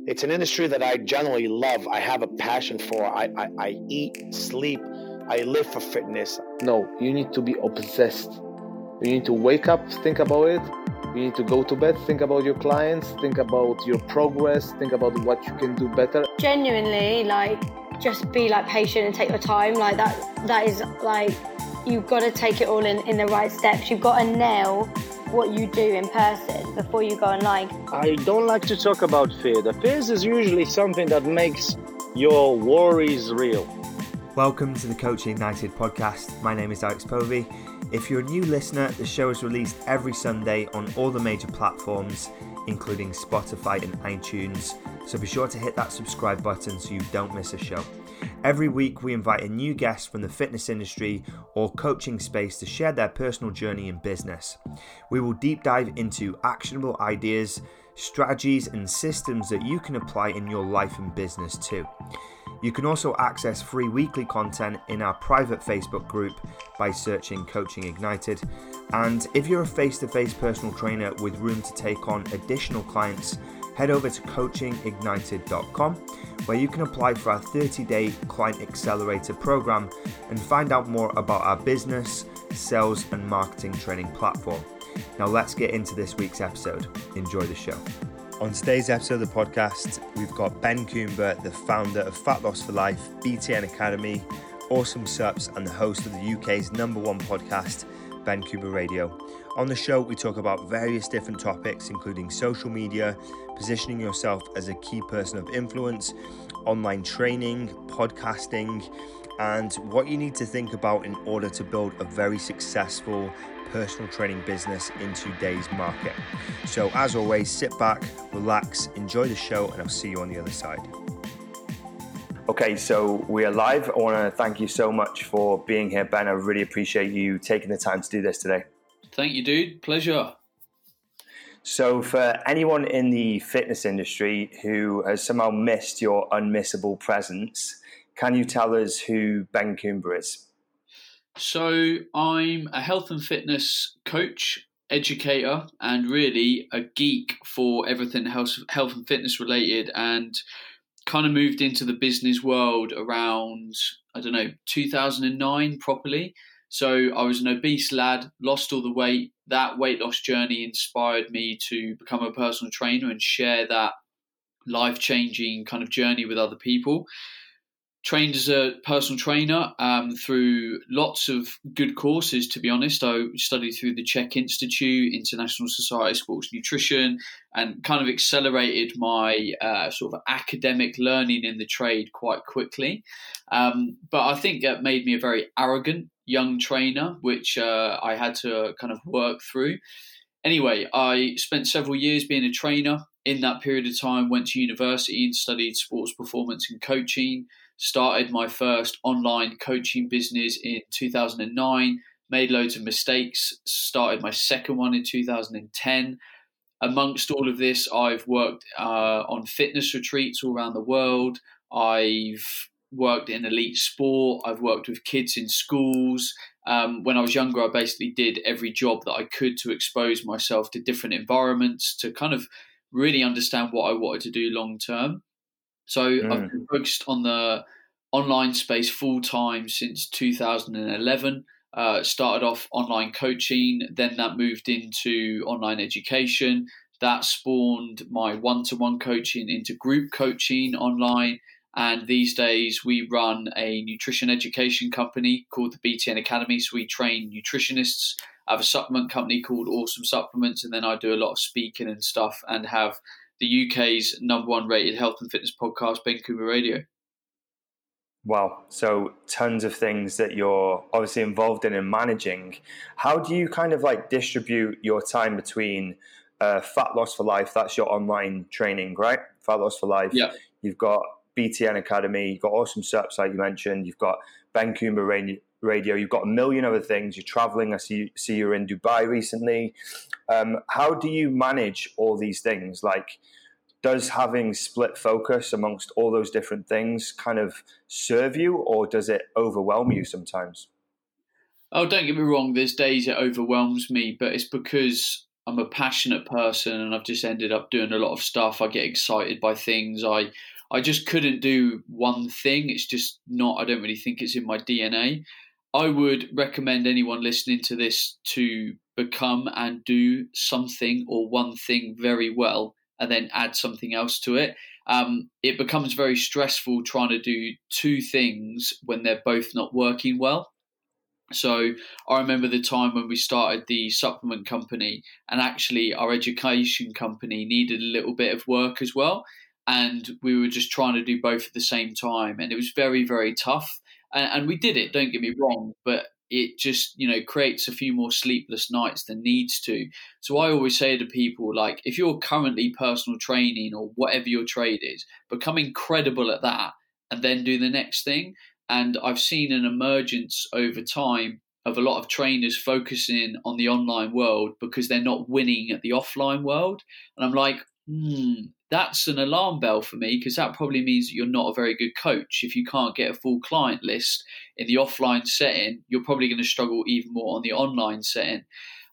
It's an industry that I generally love. I have a passion for. I eat, sleep, I live for fitness. No, you need to be obsessed. You need to wake up, think about it. You need to go to bed, think about your clients, think about your progress, think about what you can do better. Genuinely, just be patient and take your time. That is you've got to take it all in the right steps. You've got to nail what you do in person before you go online. I don't like to talk about fear. The fears is usually something that makes your worries real. Welcome to the Coaching Ignited podcast. My name is Alex Povey. If you're a new listener, the show is released every Sunday on all the major platforms, including Spotify and iTunes. So be sure to hit that subscribe button so you don't miss a show. Every week we invite a new guest from the fitness industry or coaching space to share their personal journey in business. We will deep dive into actionable ideas, strategies and systems that you can apply in your life and business too. You can also access free weekly content in our private Facebook group by searching Coaching Ignited. And if you're a face-to-face personal trainer with room to take on additional clients, head over to coachingignited.com, where you can apply for our 30-day Client Accelerator program and find out more about our business, sales and marketing training platform. Now let's get into this week's episode. Enjoy the show. On today's episode of the podcast, we've got Ben Coomber, the founder of Fat Loss for Life, BTN Academy, Awesome Sups, and the host of the UK's #1 podcast, Ben Coomber Radio. On the show, we talk about various different topics, including social media, positioning yourself as a key person of influence, online training, podcasting, and what you need to think about in order to build a very successful personal training business in today's market. So as always, sit back, relax, enjoy the show, and I'll see you on the other side. Okay, so we are live. I want to thank you so much for being here, Ben. I really appreciate you taking the time to do this today. Thank you, dude. Pleasure. So for anyone in the fitness industry who has somehow missed your unmissable presence, can you tell us who Ben Coomber is? So I'm a health and fitness coach, educator, and really a geek for everything health and fitness related, and kind of moved into the business world around, 2009 properly. So I was an obese lad, lost all the weight. That weight loss journey inspired me to become a personal trainer and share that life-changing kind of journey with other people. Trained as a personal trainer through lots of good courses, to be honest. I studied through the Czech Institute, International Society of Sports Nutrition, and kind of accelerated my sort of academic learning in the trade quite quickly. But I think that made me a very arrogant young trainer, which I had to kind of work through. Anyway, I spent several years being a trainer. In that period of time, went to university and studied sports performance and coaching. Started my first online coaching business in 2009, made loads of mistakes, started my second one in 2010. Amongst all of this, I've worked on fitness retreats all around the world. I've worked in elite sport. I've worked with kids in schools. When I was younger, I basically did every job that I could to expose myself to different environments, to kind of really understand what I wanted to do long term. So I've been focused on the online space full time since 2011. Started off online coaching, then that moved into online education. That spawned my one-to-one coaching into group coaching online. And these days we run a nutrition education company called the BTN Academy. So we train nutritionists. I have a supplement company called Awesome Supplements. And then I do a lot of speaking and stuff and have the UK's #1 rated health and fitness podcast, Ben Coomber Radio. Wow. So tons of things that you're obviously involved in and managing. How do you kind of distribute your time between Fat Loss for Life? That's your online training, right? Fat Loss for Life. Yeah. You've got BTN Academy. You've got Awesome Sups, like you mentioned. You've got Ben Coomber Radio. You've got a million other things. You're traveling. I see you're in Dubai recently. How do you manage all these things? Does having split focus amongst all those different things kind of serve you, or does it overwhelm you sometimes? Oh, don't get me wrong. There's days it overwhelms me, but it's because I'm a passionate person, and I've just ended up doing a lot of stuff. I get excited by things. I just couldn't do one thing. It's just not, I don't really think it's in my DNA. I would recommend anyone listening to this to become and do something or one thing very well, and then add something else to it. It becomes very stressful trying to do two things when they're both not working well. So I remember the time when we started the supplement company, and actually our education company needed a little bit of work as well. And we were just trying to do both at the same time. And it was very, very tough. And we did it, don't get me wrong, but it just, creates a few more sleepless nights than needs to. So I always say to people, like, if you're currently personal training or whatever your trade is, become incredible at that and then do the next thing. And I've seen an emergence over time of a lot of trainers focusing on the online world because they're not winning at the offline world. And I'm like, that's an alarm bell for me, because that probably means that you're not a very good coach. If you can't get a full client list in the offline setting, you're probably going to struggle even more on the online setting.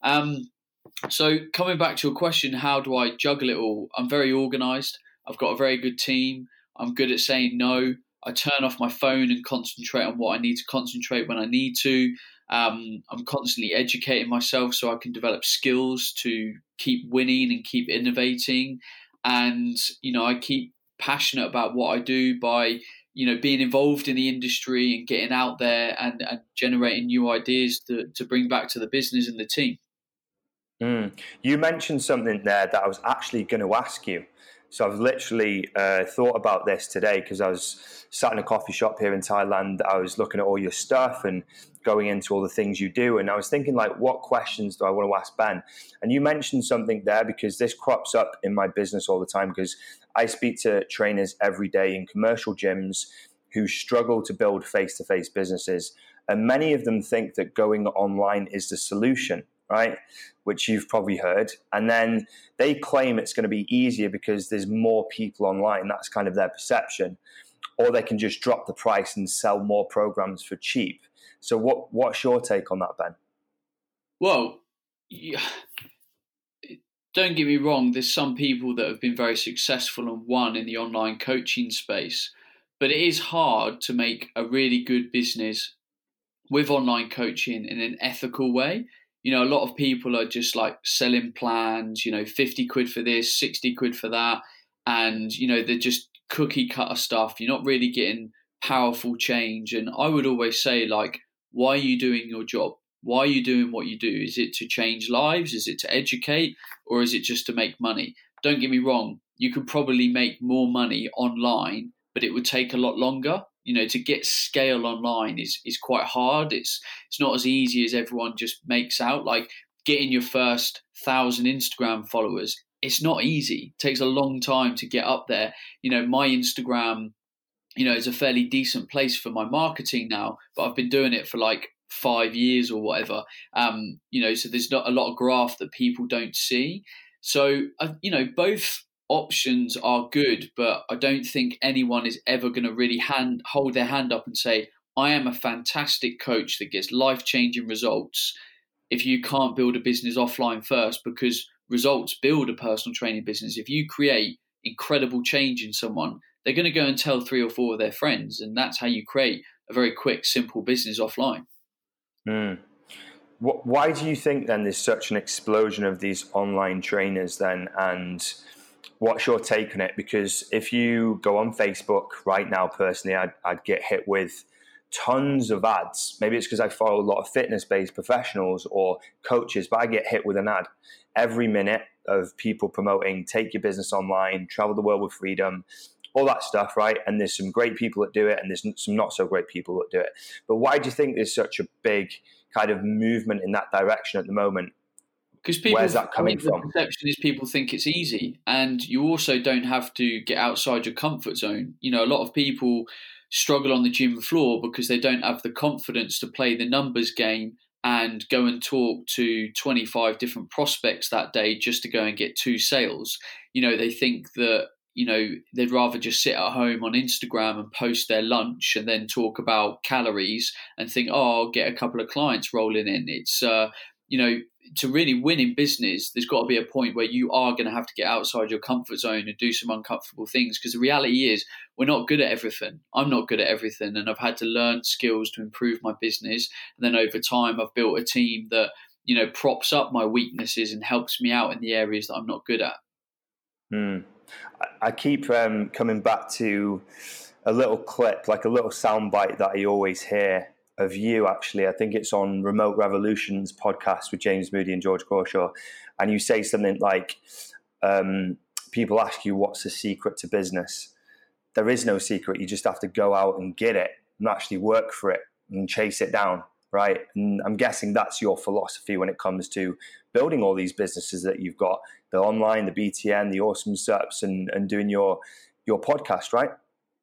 So coming back to your question, how do I juggle it all? I'm very organized. I've got a very good team. I'm good at saying no. I turn off my phone and concentrate on what I need to concentrate when I need to. I'm constantly educating myself so I can develop skills to keep winning and keep innovating. And, I keep passionate about what I do by, being involved in the industry and getting out there and generating new ideas to bring back to the business and the team. You mentioned something there that I was actually going to ask you. So I've literally thought about this today because I was sat in a coffee shop here in Thailand. I was looking at all your stuff and going into all the things you do. And I was thinking, like, what questions do I want to ask Ben? And you mentioned something there, because this crops up in my business all the time, because I speak to trainers every day in commercial gyms who struggle to build face-to-face businesses. And many of them think that going online is the solution, right? Which you've probably heard. And then they claim it's going to be easier because there's more people online. That's kind of their perception. Or they can just drop the price and sell more programs for cheap. So what's your take on that, Ben? Well, don't get me wrong. There's some people that have been very successful and won in the online coaching space. But it is hard to make a really good business with online coaching in an ethical way. A lot of people are just like selling plans, 50 quid for this, 60 quid for that. And, they're just cookie cutter stuff. You're not really getting powerful change. And I would always say, like, why are you doing your job? Why are you doing what you do? Is it to change lives? Is it to educate? Or is it just to make money? Don't get me wrong. You could probably make more money online, but it would take a lot longer. To get scale online is quite hard. It's not as easy as everyone just makes out. Like getting your first 1,000 Instagram followers, it's not easy. It takes a long time to get up there. My Instagram, is a fairly decent place for my marketing now, but I've been doing it for like 5 years or whatever. So there's not a lot of graph that people don't see. So, both options are good, but I don't think anyone is ever going to really hold their hand up and say, I am a fantastic coach that gets life-changing results, if you can't build a business offline first, because results build a personal training business. If you create incredible change in someone, they're going to go and tell 3 or 4 of their friends, and that's how you create a very quick, simple business offline. Why do you think then there's such an explosion of these online trainers then, and what's your take on it? Because if you go on Facebook right now, personally, I'd get hit with tons of ads. Maybe it's because I follow a lot of fitness-based professionals or coaches, but I get hit with an ad every minute of people promoting take your business online, travel the world with freedom, all that stuff, right? And there's some great people that do it, and there's some not so great people that do it. But why do you think there's such a big kind of movement in that direction at the moment? Because where's that coming from? The perception is people think it's easy, and you also don't have to get outside your comfort zone. A lot of people struggle on the gym floor because they don't have the confidence to play the numbers game and go and talk to 25 different prospects that day just to go and get 2 sales. They think that, they'd rather just sit at home on Instagram and post their lunch and then talk about calories and think, oh, I'll get a couple of clients rolling in. It's, to really win in business, there's got to be a point where you are going to have to get outside your comfort zone and do some uncomfortable things, because the reality is we're not good at everything. I'm not good at everything, and I've had to learn skills to improve my business. And then over time, I've built a team that, you know, props up my weaknesses and helps me out in the areas that I'm not good at. I keep coming back to a little clip, like a little soundbite that I always hear of you, actually. I think it's on Remote Revolutions podcast with James Moody and George Crawshaw. And you say something like, people ask you, what's the secret to business? There is no secret. You just have to go out and get it and actually work for it and chase it down, right? And I'm guessing that's your philosophy when it comes to building all these businesses that you've got, the online, the BTN, the Awesome Subs, and doing your podcast, right?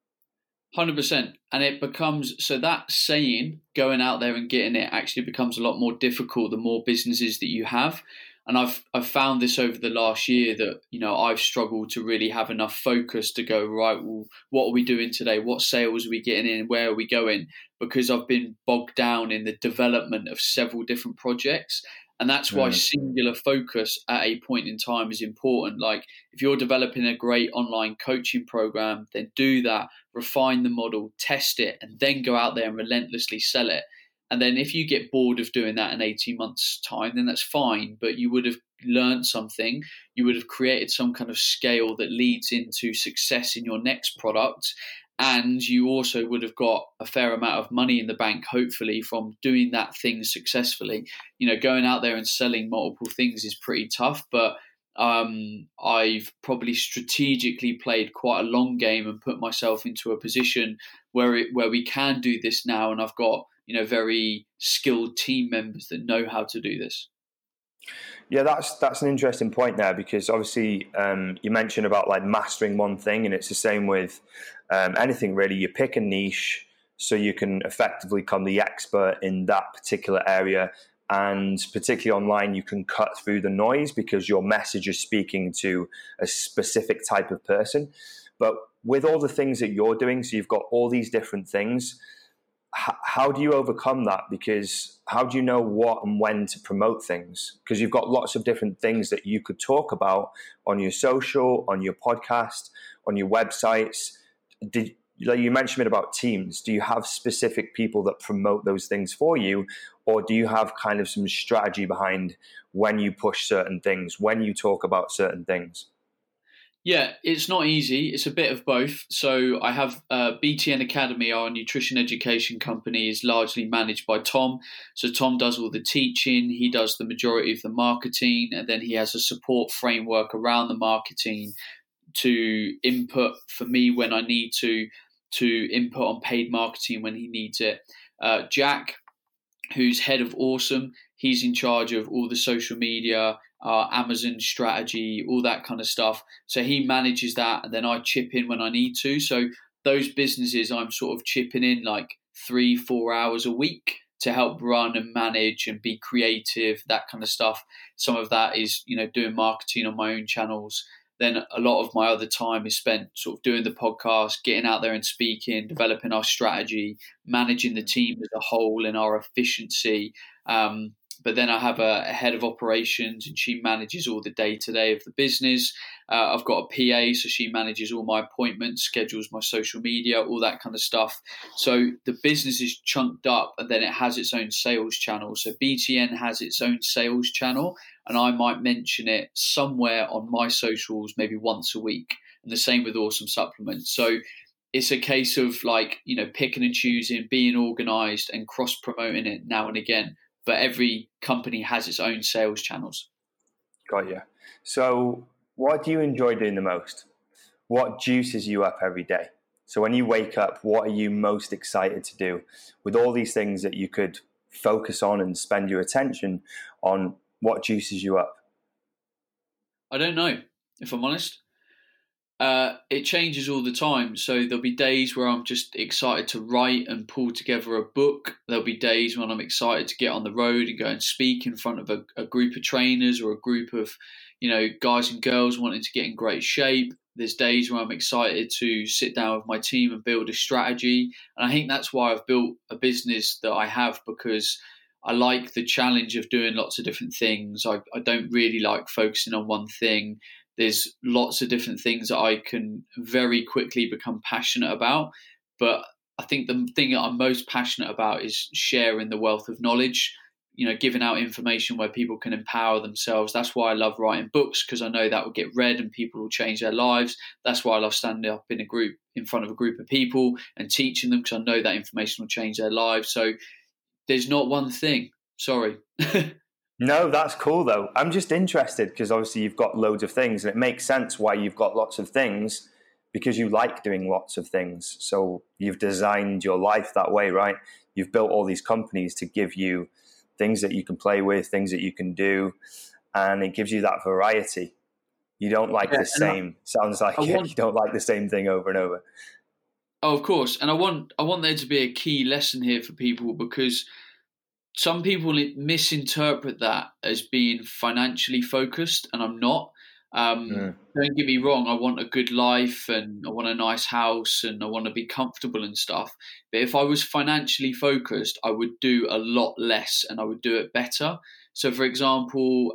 100%. And it becomes, so that saying, going out there and getting it, actually becomes a lot more difficult the more businesses that you have. And I've found this over the last year that, you know, I've struggled to really have enough focus to go, right, well, what are we doing today? What sales are we getting in? Where are we going? Because I've been bogged down in the development of several different projects. And that's why singular focus at a point in time is important. Like, if you're developing a great online coaching program, then do that, refine the model, test it, and then go out there and relentlessly sell it. And then if you get bored of doing that in 18 months' time, then that's fine. But you would have learned something. You would have created some kind of scale that leads into success in your next product. And you also would have got a fair amount of money in the bank, hopefully, from doing that thing successfully. You know, going out there and selling multiple things is pretty tough, but I've probably strategically played quite a long game and put myself into a position where we can do this now. And I've got, you know, very skilled team members that know how to do this. Yeah, that's an interesting point there, because obviously you mentioned about like mastering one thing, and it's the same with anything really. You pick a niche so you can effectively become the expert in that particular area, and particularly online, you can cut through the noise because your message is speaking to a specific type of person. But with all the things that you're doing, so you've got all these different things, how do you overcome that? Because how do you know what and when to promote things? Because you've got lots of different things that you could talk about on your social, on your podcast, on your websites. Like you mentioned about teams, do you have specific people that promote those things for you? Or do you have kind of some strategy behind when you push certain things, when you talk about certain things? Yeah, it's not easy. It's a bit of both. So I have BTN Academy, our nutrition education company, is largely managed by Tom. So Tom does all the teaching. He does the majority of the marketing. And then he has a support framework around the marketing to input for me when I need to input on paid marketing when he needs it. Jack, who's head of Awesome, he's in charge of all the social media, Amazon strategy, all that kind of stuff. So he manages that, and then I chip in when I need to. So those businesses, I'm sort of chipping in like 3-4 hours a week to help run and manage and be creative, that kind of stuff. Some of that is, you know, doing marketing on my own channels. Then a lot of my other time is spent sort of doing the podcast, getting out there and speaking, developing our strategy, managing the team as a whole and our efficiency. But then I have a head of operations, and she manages all the day-to-day of the business. I've got a PA, so she manages all my appointments, schedules my social media, all that kind of stuff. So the business is chunked up, and then it has its own sales channel. So BTN has its own sales channel, and I might mention it somewhere on my socials maybe once a week. And the same with Awesome Supplements. So it's a case of like, you know, picking and choosing, being organized and cross-promoting it now and again. But every company has its own sales channels. Got you. So what do you enjoy doing the most? What juices you up every day? So when you wake up, what are you most excited to do? With all these things that you could focus on and spend your attention on, what juices you up? I don't know, if I'm honest. It changes all the time. So there'll be days where I'm just excited to write and pull together a book. There'll be days when I'm excited to get on the road and go and speak in front of a group of trainers or a group of, you know, guys and girls wanting to get in great shape. There's days where I'm excited to sit down with my team and build a strategy. And I think that's why I've built a business that I have, because I like the challenge of doing lots of different things. I don't really like focusing on one thing. There's lots of different things that I can very quickly become passionate about. But I think the thing that I'm most passionate about is sharing the wealth of knowledge, giving out information where people can empower themselves. That's why I love writing books, because I know that will get read and people will change their lives. That's why I love standing up in front of a group of people and teaching them, because I know that information will change their lives. So there's not one thing. Sorry. No, that's cool though. I'm just interested because obviously you've got loads of things, and it makes sense why you've got lots of things, because you like doing lots of things. So you've designed your life that way, right? You've built all these companies to give you things that you can play with, things that you can do, and it gives you that variety. You don't like the same. Sounds like you don't like the same thing over and over. Oh, of course. And I want there to be a key lesson here for people, because some people misinterpret that as being financially focused, and I'm not. Don't get me wrong, I want a good life and I want a nice house and I want to be comfortable and stuff. But if I was financially focused, I would do a lot less and I would do it better. So, for example,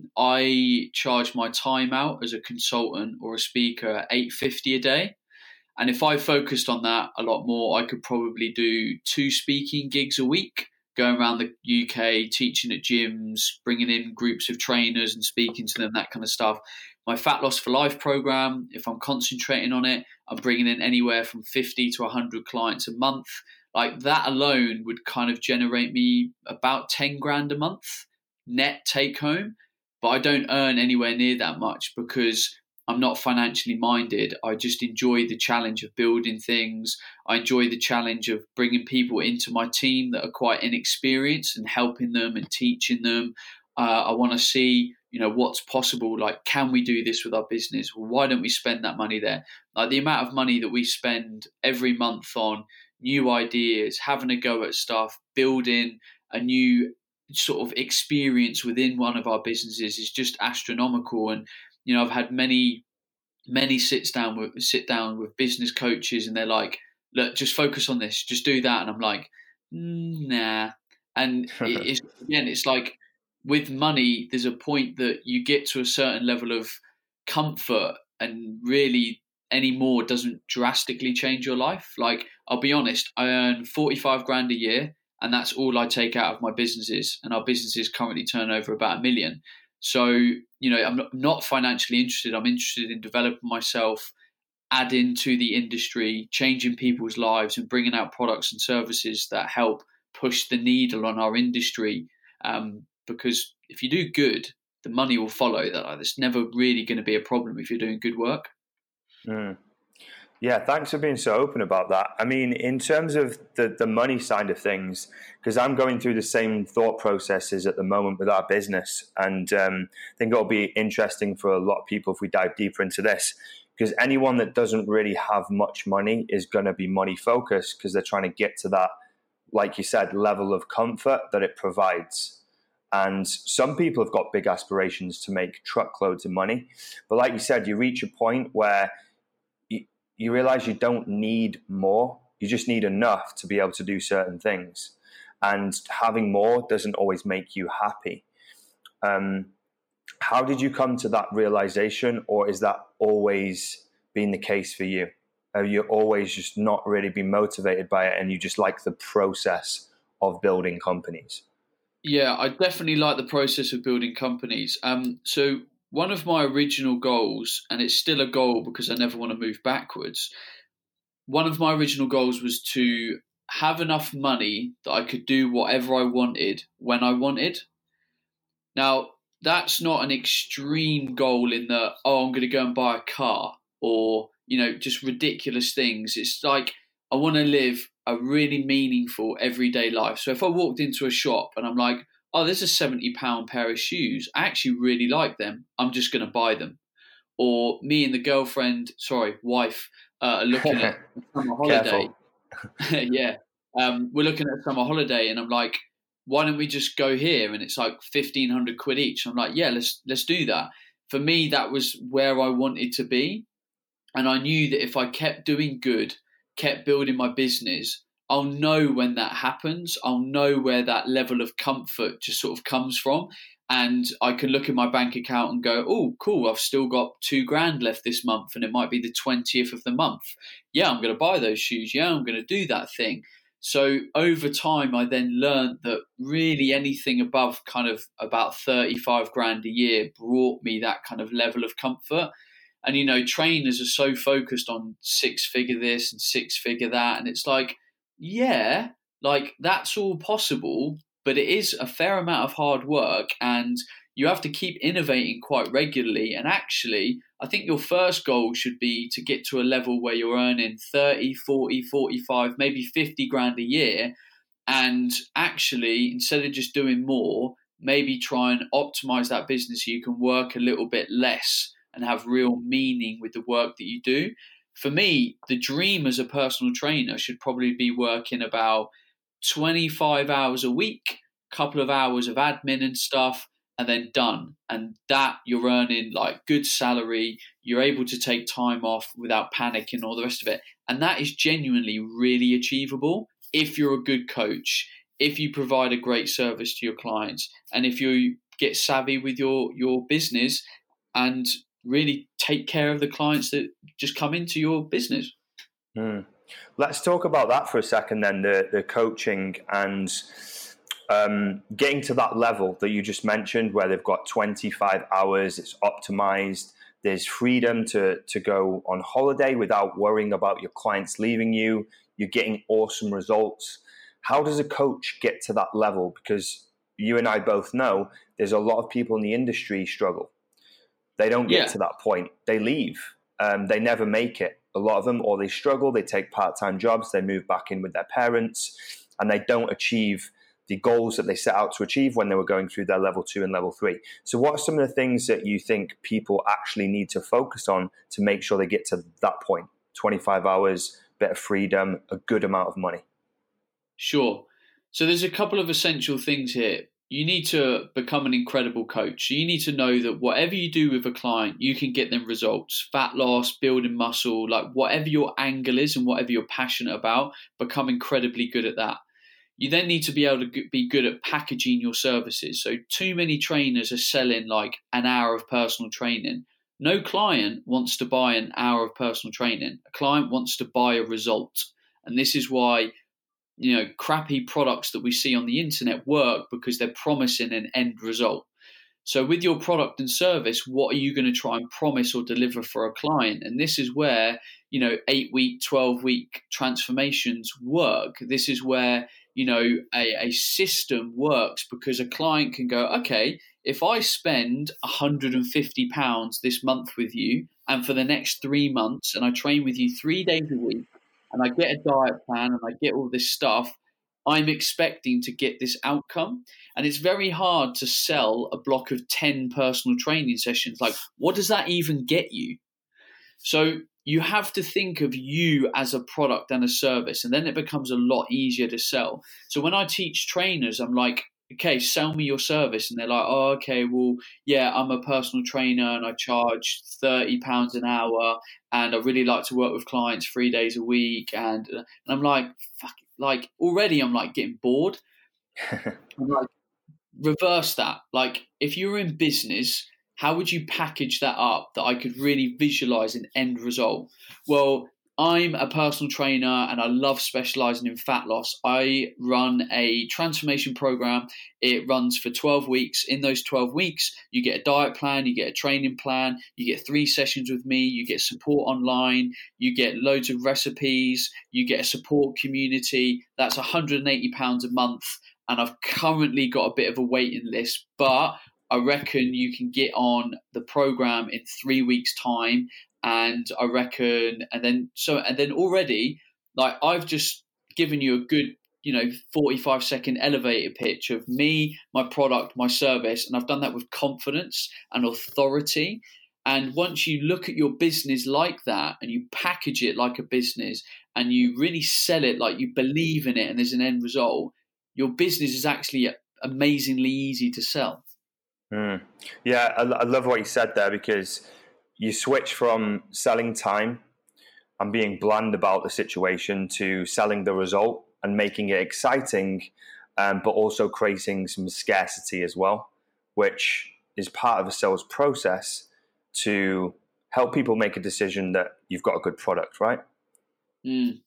I charge my time out as a consultant or a speaker at $8.50 a day. And if I focused on that a lot more, I could probably do 2 speaking gigs a week, going around the UK, teaching at gyms, bringing in groups of trainers and speaking to them, that kind of stuff. My Fat Loss for Life program, if I'm concentrating on it, I'm bringing in anywhere from 50 to 100 clients a month. Like that alone would kind of generate me about 10 grand a month net take home. But I don't earn anywhere near that much because I'm not financially minded. I just enjoy the challenge of building things. I enjoy the challenge of bringing people into my team that are quite inexperienced and helping them and teaching them. I want to see, what's possible. Like, can we do this with our business? Well, why don't we spend that money there? Like the amount of money that we spend every month on new ideas, having a go at stuff, building a new sort of experience within one of our businesses is just astronomical. And I've had many sit down with business coaches, and they're like, "Look, just focus on this, just do that." And I'm like, "Nah." And it's like with money, there's a point that you get to a certain level of comfort, and really any more doesn't drastically change your life. Like, I'll be honest, I earn 45 grand a year, and that's all I take out of my businesses. And our businesses currently turn over about $1 million. So, I'm not financially interested. I'm interested in developing myself, adding to the industry, changing people's lives, and bringing out products and services that help push the needle on our industry. Because if you do good, the money will follow. That's never really going to be a problem if you're doing good work. Yeah, thanks for being so open about that. I mean, in terms of the money side of things, because I'm going through the same thought processes at the moment with our business, and I think it'll be interesting for a lot of people if we dive deeper into this, because anyone that doesn't really have much money is going to be money focused because they're trying to get to that, like you said, level of comfort that it provides. And some people have got big aspirations to make truckloads of money. But like you said, you reach a point where you realize you don't need more. You just need enough to be able to do certain things. And having more doesn't always make you happy. How did you come to that realization, or is that always been the case for you? Have you always just not really been motivated by it and you just like the process of building companies? Yeah, I definitely like the process of building companies. So one of my original goals, and it's still a goal because I never want to move backwards, one of my original goals was to have enough money that I could do whatever I wanted when I wanted. Now, that's not an extreme goal in that, I'm going to go and buy a car or, just ridiculous things. It's like I want to live a really meaningful everyday life. So if I walked into a shop and I'm like, there's a £70 pair of shoes, I actually really like them, I'm just going to buy them. Or me and the wife are looking at summer holiday. Yeah. We're looking at summer holiday and I'm like, why don't we just go here? And it's like 1,500 quid each. I'm like, yeah, let's do that. For me, that was where I wanted to be. And I knew that if I kept doing good, kept building my business, I'll know when that happens. I'll know where that level of comfort just sort of comes from. And I can look at my bank account and go, oh, cool, I've still got $2,000 left this month, and it might be the 20th of the month. Yeah, I'm going to buy those shoes. Yeah, I'm going to do that thing. So over time, I then learned that really anything above kind of about 35 grand a year brought me that kind of level of comfort. And, you know, trainers are so focused on 6-figure this and 6-figure that. And it's like, yeah, like that's all possible, but it is a fair amount of hard work, and you have to keep innovating quite regularly. And actually, I think your first goal should be to get to a level where you're earning 30, 40, 45, maybe 50 grand a year. And actually, instead of just doing more, maybe try and optimize that business so you can work a little bit less and have real meaning with the work that you do. For me, the dream as a personal trainer should probably be working about 25 hours a week, couple of hours of admin and stuff, and then done. And that you're earning like good salary, you're able to take time off without panicking, all the rest of it. And that is genuinely really achievable if you're a good coach, if you provide a great service to your clients, and if you get savvy with your business and really take care of the clients that just come into your business. Let's talk about that for a second then, the coaching and getting to that level that you just mentioned where they've got 25 hours, it's optimized, there's freedom to go on holiday without worrying about your clients leaving you, you're getting awesome results. How does a coach get to that level? Because you and I both know there's a lot of people in the industry struggle. They don't get to that point. They leave. They never make it. A lot of them, or they struggle, they take part-time jobs, they move back in with their parents, and they don't achieve the goals that they set out to achieve when they were going through their level 2 and level 3. So what are some of the things that you think people actually need to focus on to make sure they get to that point? 25 hours, bit of freedom, a good amount of money. Sure. So there's a couple of essential things here. You need to become an incredible coach. So you need to know that whatever you do with a client, you can get them results. Fat loss, building muscle, like whatever your angle is and whatever you're passionate about, become incredibly good at that. You then need to be able to be good at packaging your services. So too many trainers are selling like an hour of personal training. No client wants to buy an hour of personal training. A client wants to buy a result. And this is why, you know, crappy products that we see on the internet work, because they're promising an end result. So with your product and service, what are you going to try and promise or deliver for a client? And this is where, you know, 8-week, 12-week transformations work. This is where, you know, a system works, because a client can go, okay, if I spend £150 this month with you, and for the next 3 months, and I train with you 3 days a week, and I get a diet plan and I get all this stuff, I'm expecting to get this outcome. And it's very hard to sell a block of 10 personal training sessions. Like, what does that even get you? So you have to think of you as a product and a service, and then it becomes a lot easier to sell. So when I teach trainers, I'm like, okay, sell me your service. And they're like, oh, okay, well, yeah, I'm a personal trainer and I charge £30 an hour, and I really like to work with clients 3 days a week. And I'm like, fuck, like already I'm like getting bored. I'm like, reverse that. Like, if you were in business, how would you package that up that I could really visualize an end result? Well, I'm a personal trainer and I love specializing in fat loss. I run a transformation program. It runs for 12 weeks. In those 12 weeks, you get a diet plan, you get a training plan, you get 3 sessions with me, you get support online, you get loads of recipes, you get a support community. That's £180 a month. And I've currently got a bit of a waiting list, but I reckon you can get on the program in 3 weeks' time. And I reckon, and then already, like, I've just given you a good, 45-second elevator pitch of me, my product, my service. And I've done that with confidence and authority. And once you look at your business like that and you package it like a business and you really sell it like you believe in it and there's an end result, your business is actually amazingly easy to sell. Yeah, I love what you said there, because you switch from selling time and being bland about the situation to selling the result and making it exciting, but also creating some scarcity as well, which is part of a sales process to help people make a decision that you've got a good product, right? Mm.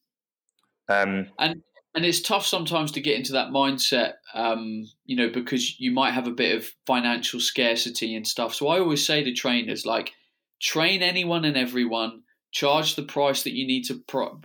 And it's tough sometimes to get into that mindset, because you might have a bit of financial scarcity and stuff. So I always say to trainers, like, train anyone and everyone, charge the price that you need to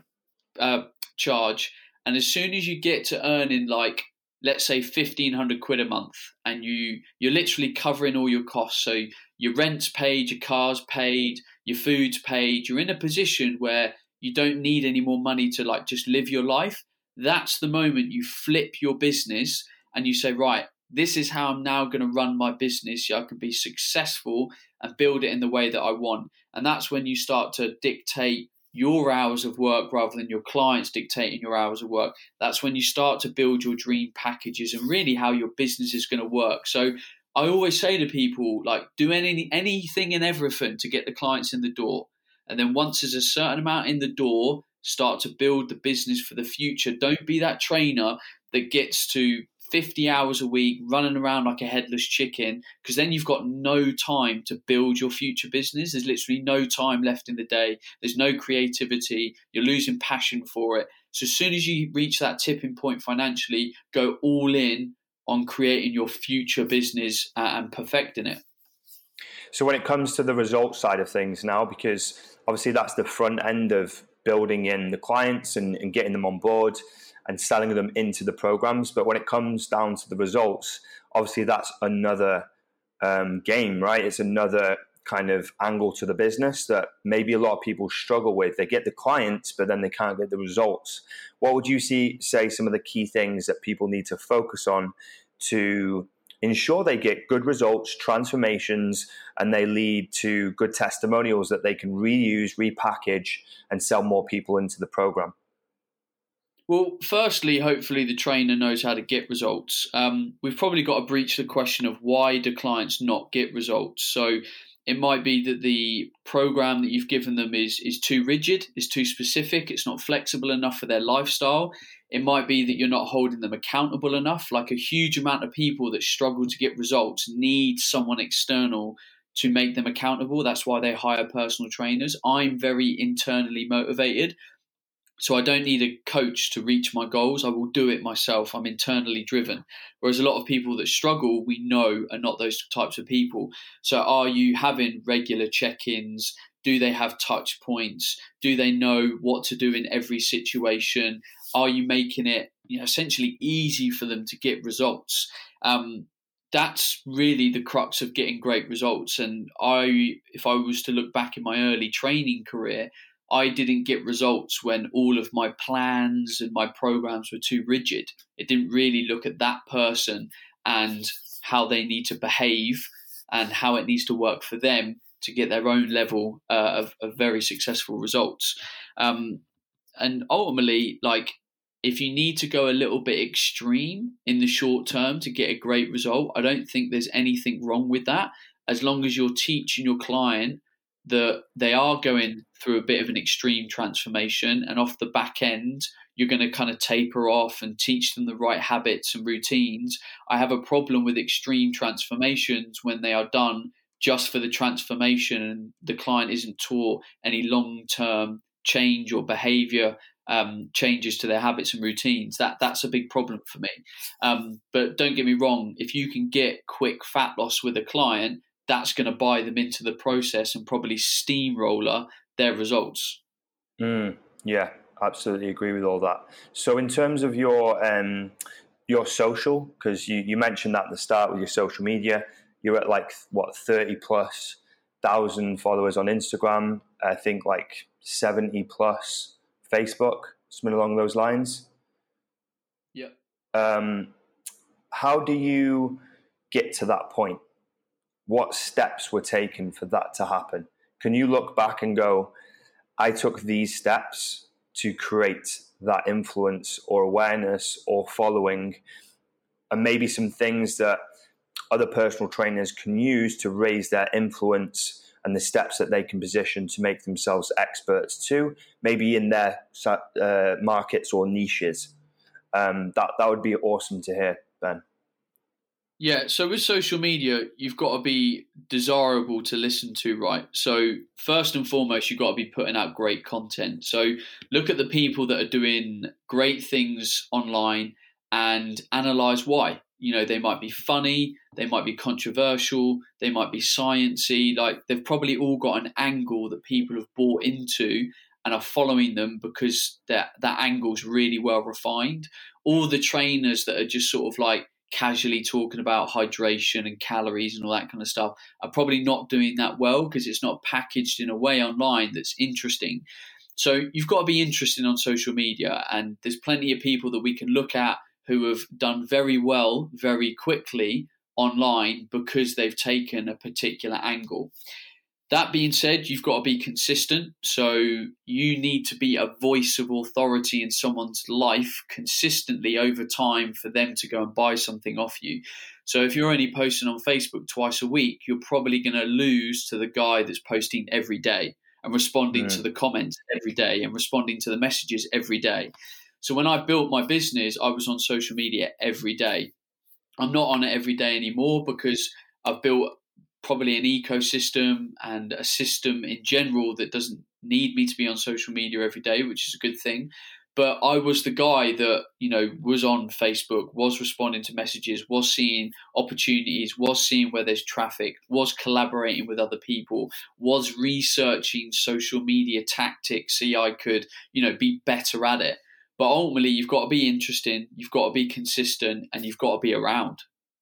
charge. And as soon as you get to earning, like, let's say 1,500 quid a month, and you're literally covering all your costs. So your rent's paid, your car's paid, your food's paid. You're in a position where you don't need any more money to, like, just live your life. That's the moment you flip your business and you say, right, this is how I'm now going to run my business. I can be successful and build it in the way that I want. And that's when you start to dictate your hours of work rather than your clients dictating your hours of work. That's when you start to build your dream packages and really how your business is going to work. So I always say to people, like, do anything and everything to get the clients in the door. And then once there's a certain amount in the door, start to build the business for the future. Don't be that trainer that gets to 50 hours a week running around like a headless chicken, because then you've got no time to build your future business. There's literally no time left in the day. There's no creativity. You're losing passion for it. So as soon as you reach that tipping point financially, go all in on creating your future business and perfecting it. So when it comes to the results side of things now, because obviously that's the front end of building in the clients and getting them on board and selling them into the programs. But when it comes down to the results, obviously that's another game, right? It's another kind of angle to the business that maybe a lot of people struggle with. They get the clients, but then they can't get the results. What would you say some of the key things that people need to focus on to ensure they get good results, transformations, and they lead to good testimonials that they can reuse, repackage, and sell more people into the program? Well, firstly, hopefully the trainer knows how to get results. We've probably got to breach the question of why do clients not get results. So it might be that the program that you've given them is too rigid, is too specific, it's not flexible enough for their lifestyle. It might be that you're not holding them accountable enough. Like, a huge amount of people that struggle to get results need someone external to make them accountable. That's why they hire personal trainers. I'm very internally motivated, so I don't need a coach to reach my goals. I will do it myself. I'm internally driven. Whereas a lot of people that struggle, we know, are not those types of people. So are you having regular check-ins? Do they have touch points? Do they know what to do in every situation? Are you making it, essentially easy for them to get results? That's really the crux of getting great results. And if I was to look back in my early training career, I didn't get results when all of my plans and my programs were too rigid. It didn't really look at that person and how they need to behave and how it needs to work for them to get their own level of very successful results. And ultimately, like, if you need to go a little bit extreme in the short term to get a great result, I don't think there's anything wrong with that, as long as you're teaching your client that they are going through a bit of an extreme transformation, and off the back end, you're going to kind of taper off and teach them the right habits and routines. I have a problem with extreme transformations when they are done just for the transformation and the client isn't taught any long-term change or behavior changes to their habits and routines. That's a big problem for me. But don't get me wrong, if you can get quick fat loss with a client, that's going to buy them into the process and probably steamroller their results. Yeah, absolutely agree with all that. So in terms of your social, because you mentioned that at the start with your social media, you're at 30,000+ followers on Instagram. I think 70+ Facebook, something along those lines. Yeah. How do you get to that point? What steps were taken for that to happen? Can you look back and go, I took these steps to create that influence or awareness or following, and maybe some things that other personal trainers can use to raise their influence and the steps that they can position to make themselves experts too, maybe in their markets or niches. That would be awesome to hear, Ben. Yeah, so with social media, you've got to be desirable to listen to, right? So first and foremost, you've got to be putting out great content. So look at the people that are doing great things online and analyze why. They might be funny, they might be controversial, they might be sciencey. Like, they've probably all got an angle that people have bought into and are following them because that angle's really well refined. All the trainers that are just sort of like casually talking about hydration and calories and all that kind of stuff are probably not doing that well because it's not packaged in a way online that's interesting. So you've got to be interesting on social media, and there's plenty of people that we can look at who have done very well very quickly online because they've taken a particular angle. That being said, you've got to be consistent. So you need to be a voice of authority in someone's life consistently over time for them to go and buy something off you. So if you're only posting on Facebook twice a week, you're probably going to lose to the guy that's posting every day and responding to the comments every day and responding to the messages every day. So when I built my business, I was on social media every day. I'm not on it every day anymore because I've built probably an ecosystem and a system in general that doesn't need me to be on social media every day, which is a good thing. But I was the guy that, was on Facebook, was responding to messages, was seeing opportunities, was seeing where there's traffic, was collaborating with other people, was researching social media tactics so I could, be better at it. But ultimately, you've got to be interesting, you've got to be consistent, and you've got to be around.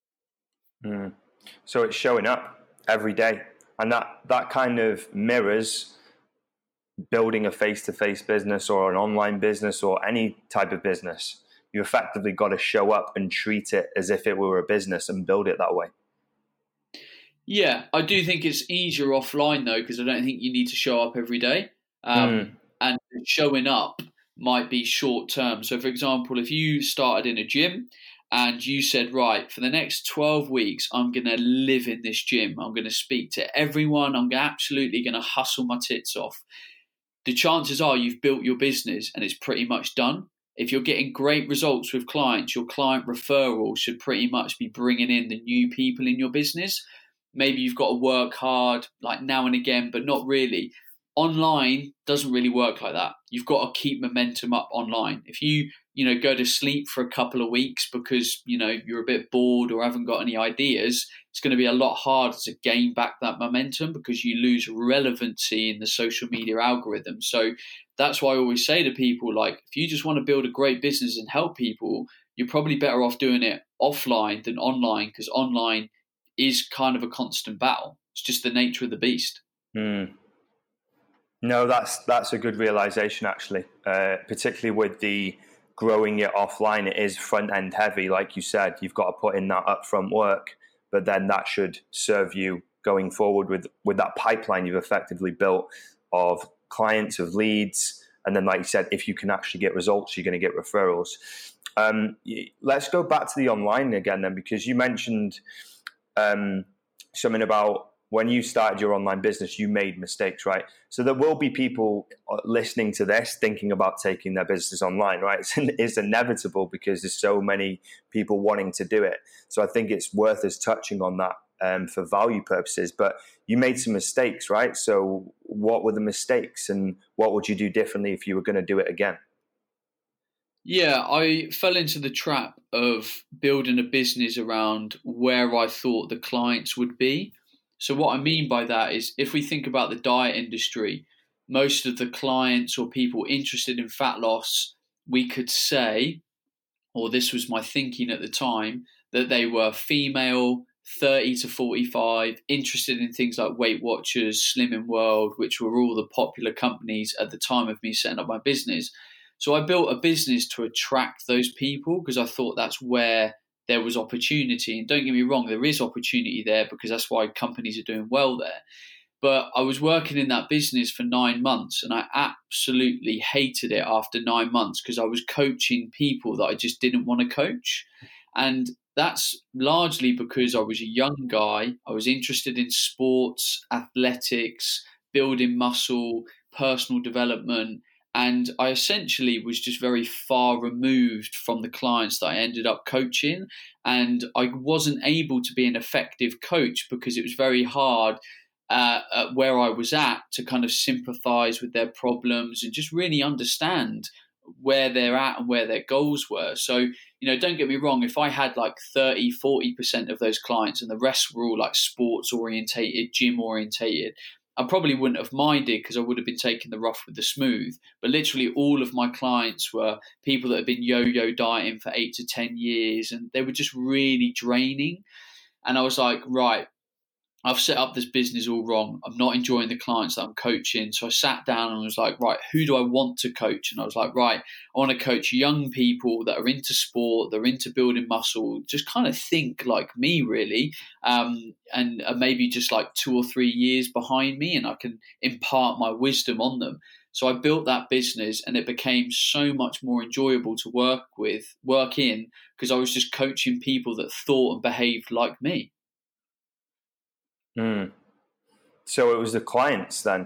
So it's showing up every day, and that kind of mirrors building a face-to-face business or an online business or any type of business. You effectively got to show up and treat it as if it were a business and build it that way. Yeah, I do think it's easier offline though, because I don't think you need to show up every day. And showing up might be short term. So for example, if you started in a gym and you said, right, for the next 12 weeks, I'm going to live in this gym. I'm going to speak to everyone. I'm absolutely going to hustle my tits off. The chances are you've built your business and it's pretty much done. If you're getting great results with clients, your client referral should pretty much be bringing in the new people in your business. Maybe you've got to work hard like now and again, but not really. Online doesn't really work like that. You've got to keep momentum up online. If you go to sleep for a couple of weeks because, you're a bit bored or haven't got any ideas, it's going to be a lot harder to gain back that momentum because you lose relevancy in the social media algorithm. So that's why I always say to people, like, if you just want to build a great business and help people, you're probably better off doing it offline than online, because online is kind of a constant battle. It's just the nature of the beast. No, that's a good realization, actually, particularly with the growing it offline. It is front end heavy. Like you said, you've got to put in that upfront work, but then that should serve you going forward with that pipeline you've effectively built of clients, of leads. And then, like you said, if you can actually get results, you're going to get referrals. Let's go back to the online again then, because you mentioned something about when you started your online business, you made mistakes, right? So there will be people listening to this thinking about taking their business online, right? It's inevitable because there's so many people wanting to do it. So I think it's worth us touching on that for value purposes. But you made some mistakes, right? So what were the mistakes and what would you do differently if you were going to do it again? Yeah, I fell into the trap of building a business around where I thought the clients would be. So what I mean by that is, if we think about the diet industry, most of the clients or people interested in fat loss, we could say, or this was my thinking at the time, that they were female, 30 to 45, interested in things like Weight Watchers, Slimming World, which were all the popular companies at the time of me setting up my business. So I built a business to attract those people because I thought that's where there was opportunity. And don't get me wrong, there is opportunity there because that's why companies are doing well there. But I was working in that business for 9 months and I absolutely hated it after 9 months because I was coaching people that I just didn't want to coach. And that's largely because I was a young guy. I was interested in sports, athletics, building muscle, personal development. And I essentially was just very far removed from the clients that I ended up coaching. And I wasn't able to be an effective coach because it was very hard at where I was at to kind of sympathize with their problems and just really understand where they're at and where their goals were. So, don't get me wrong, if I had like 30-40% of those clients and the rest were all like sports orientated, gym orientated, I probably wouldn't have minded because I would have been taking the rough with the smooth. But literally all of my clients were people that had been yo-yo dieting for 8 to 10 years, and they were just really draining. And I was like, right, I've set up this business all wrong. I'm not enjoying the clients that I'm coaching. So I sat down and was like, right, who do I want to coach? And I was like, right, I want to coach young people that are into sport, they're into building muscle, just kind of think like me, really, and maybe just like 2 or 3 years behind me, and I can impart my wisdom on them. So I built that business, and it became so much more enjoyable to work in, because I was just coaching people that thought and behaved like me. So it was the clients then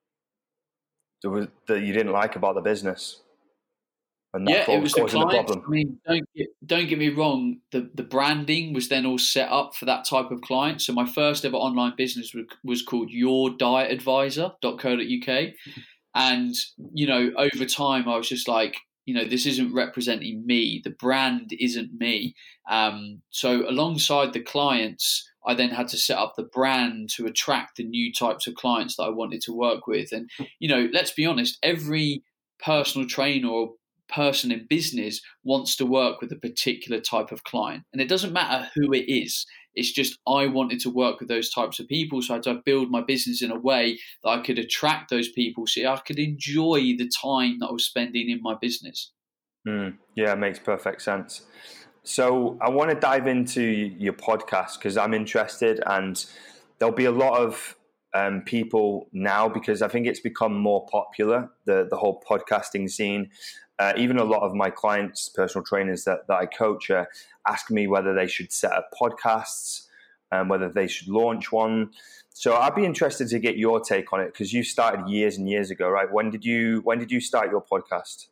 that you didn't like about the business, and that it was the clients. The problem. I mean, don't get me wrong. The branding was then all set up for that type of client. So my first ever online business was called YourDietAdvisor.co.uk, and over time I was just like, this isn't representing me. The brand isn't me. So alongside the clients, I then had to set up the brand to attract the new types of clients that I wanted to work with. And, let's be honest, every personal trainer or person in business wants to work with a particular type of client. And it doesn't matter who it is. It's just I wanted to work with those types of people. So I had to build my business in a way that I could attract those people so I could enjoy the time that I was spending in my business. Yeah, it makes perfect sense. So I want to dive into your podcast because I'm interested, and there'll be a lot of people now, because I think it's become more popular, the whole podcasting scene. Even a lot of my clients, personal trainers that I coach, ask me whether they should set up podcasts and whether they should launch one. So I'd be interested to get your take on it, because you started years and years ago, right? When did you start your podcast?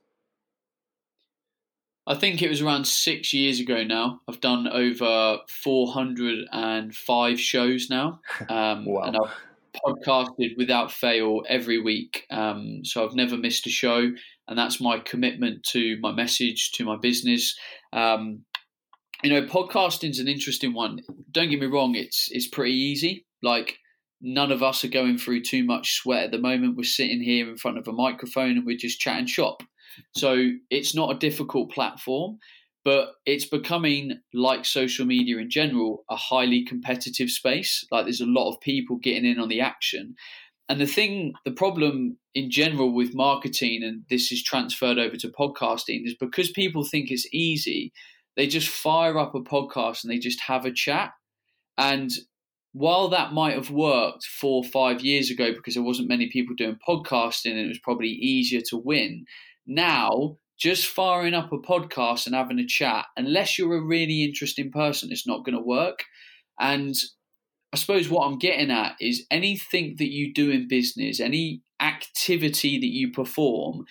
I think it was around 6 years ago now. I've done over 405 shows now. Wow. And I've podcasted without fail every week. So I've never missed a show. And that's my commitment to my message, to my business. Podcasting is an interesting one. Don't get me wrong, it's pretty easy. Like, none of us are going through too much sweat at the moment. We're sitting here in front of a microphone and we're just chatting shop. So it's not a difficult platform, but it's becoming, like social media in general, a highly competitive space. Like, there's a lot of people getting in on the action. And the problem in general with marketing, and this is transferred over to podcasting, is because people think it's easy, they just fire up a podcast and they just have a chat. And while that might have worked 4 or 5 years ago because there wasn't many people doing podcasting and it was probably easier to win, now just firing up a podcast and having a chat, unless you're a really interesting person, it's not going to work. And I suppose what I'm getting at is anything that you do in business, any activity that you perform,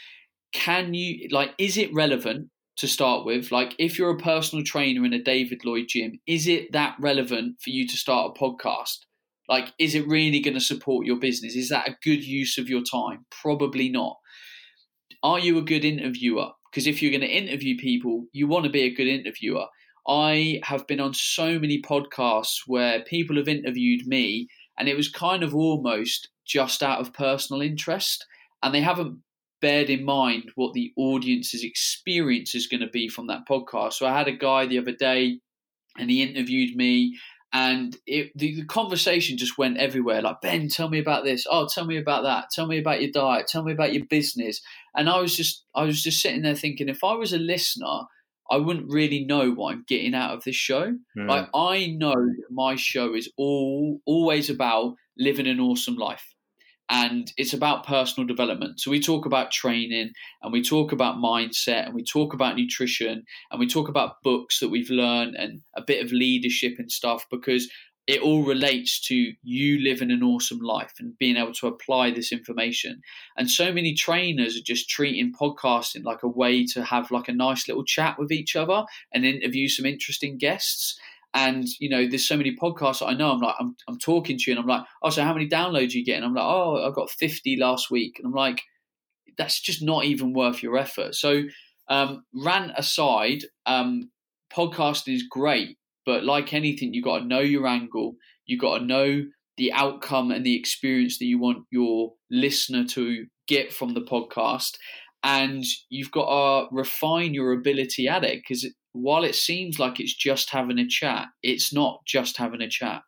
is it relevant to start with? Like, if you're a personal trainer in a David Lloyd gym, is it that relevant for you to start a podcast? Like, is it really going to support your business? Is that a good use of your time? Probably not. Are you a good interviewer? Because if you're going to interview people, you want to be a good interviewer. I have been on so many podcasts where people have interviewed me and it was kind of almost just out of personal interest, and they haven't bared in mind what the audience's experience is going to be from that podcast. So I had a guy the other day and he interviewed me, and the conversation just went everywhere. Like, Ben, tell me about this. Oh, tell me about that. Tell me about your diet. Tell me about your business. And I was just sitting there thinking, if I was a listener, I wouldn't really know what I'm getting out of this show. Like, I know that my show is always about living an awesome life. And it's about personal development. So we talk about training, and we talk about mindset, and we talk about nutrition, and we talk about books that we've learned, and a bit of leadership and stuff, because it all relates to you living an awesome life and being able to apply this information. And so many trainers are just treating podcasting like a way to have like a nice little chat with each other and interview some interesting guests. And, you know, there's so many podcasts that I know, I'm talking to you and I'm like, oh, so how many downloads are you getting? I'm like, oh, I got 50 last week. And I'm like, that's just not even worth your effort. So rant aside, podcasting is great. But like anything, you've got to know your angle. You've got to know the outcome and the experience that you want your listener to get from the podcast. And you've got to refine your ability at it, because while it seems like it's just having a chat, it's not just having a chat.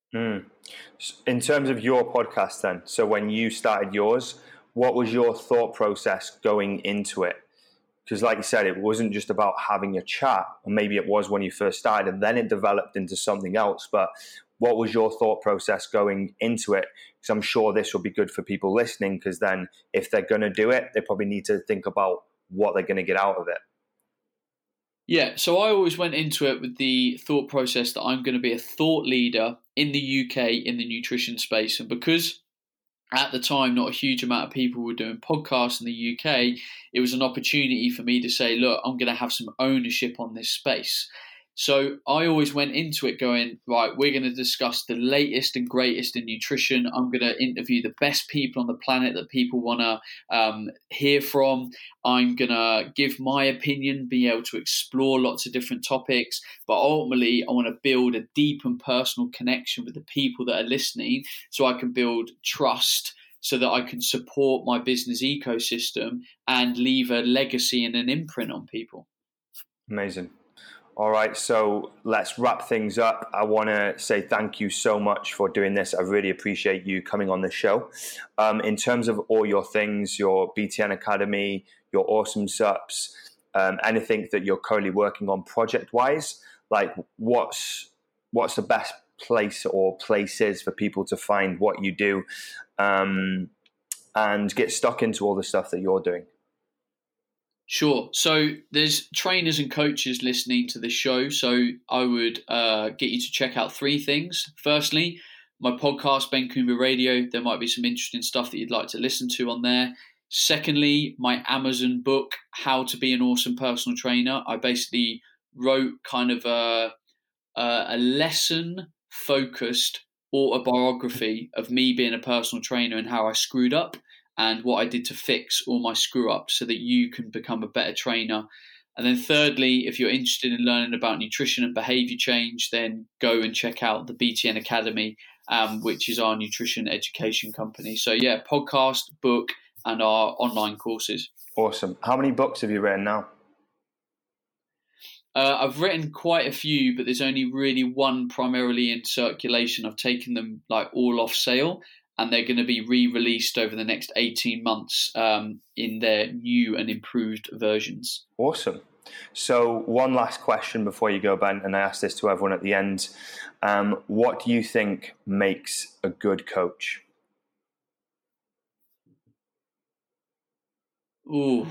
In terms of your podcast then, so when you started yours, what was your thought process going into it? Because like you said, it wasn't just about having a chat, or maybe it was when you first started and then it developed into something else. But what was your thought process going into it? Because I'm sure this will be good for people listening, because then if they're going to do it, they probably need to think about what they're going to get out of it. Yeah, so I always went into it with the thought process that I'm going to be a thought leader in the UK in the nutrition space. And because at the time, not a huge amount of people were doing podcasts in the UK, it was an opportunity for me to say, look, I'm going to have some ownership on this space. So I always went into it going, right, we're going to discuss the latest and greatest in nutrition. I'm going to interview the best people on the planet that people want to hear from. I'm going to give my opinion, be able to explore lots of different topics. But ultimately, I want to build a deep and personal connection with the people that are listening, so I can build trust, so that I can support my business ecosystem and leave a legacy and an imprint on people. Amazing. All right, so let's wrap things up. I want to say thank you so much for doing this. I really appreciate you coming on the show. In terms of all your things, your BTN Academy, your awesome subs, anything that you're currently working on project-wise, like what's the best place or places for people to find what you do and get stuck into all the stuff that you're doing? Sure. So there's trainers and coaches listening to this show. So I would get you to check out 3 things. Firstly, my podcast, Ben Coomber Radio. There might be some interesting stuff that you'd like to listen to on there. Secondly, my Amazon book, How to Be an Awesome Personal Trainer. I basically wrote kind of a lesson-focused autobiography of me being a personal trainer and how I screwed up, and what I did to fix all my screw-ups so that you can become a better trainer. And then thirdly, if you're interested in learning about nutrition and behavior change, then go and check out the BTN Academy, which is our nutrition education company. So yeah, podcast, book, and our online courses. Awesome. How many books have you written now? I've written quite a few, but there's only really one primarily in circulation. I've taken them like all off sale, and they're going to be re-released over the next 18 months in their new and improved versions. Awesome. So one last question before you go, Ben, and I ask this to everyone at the end. What do you think makes a good coach? Ooh.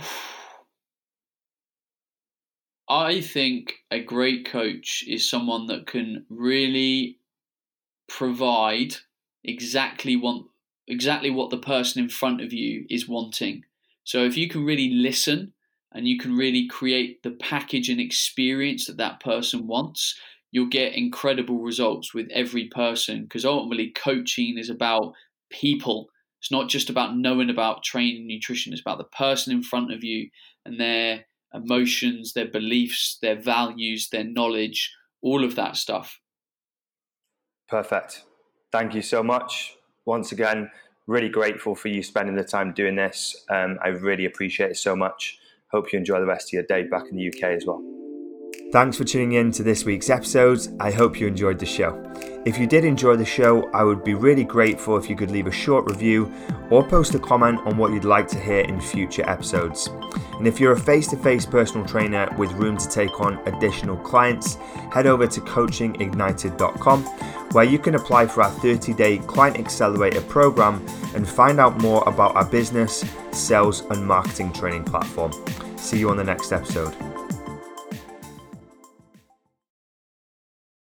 I think a great coach is someone that can really provide exactly what the person in front of you is wanting. So if you can really listen and you can really create the package and experience that person wants, you'll get incredible results with every person, because ultimately coaching is about people. It's not just about knowing about training nutrition. It's about the person in front of you and their emotions, their beliefs, their values, their knowledge, all of that stuff. Perfect. Thank you so much. Once again, really grateful for you spending the time doing this. I really appreciate it so much. Hope you enjoy the rest of your day back in the UK as well. Thanks for tuning in to this week's episode. I hope you enjoyed the show. If you did enjoy the show, I would be really grateful if you could leave a short review or post a comment on what you'd like to hear in future episodes. And if you're a face-to-face personal trainer with room to take on additional clients, head over to coachingignited.com, where you can apply for our 30-day Client Accelerator program and find out more about our business, sales, and marketing training platform. See you on the next episode.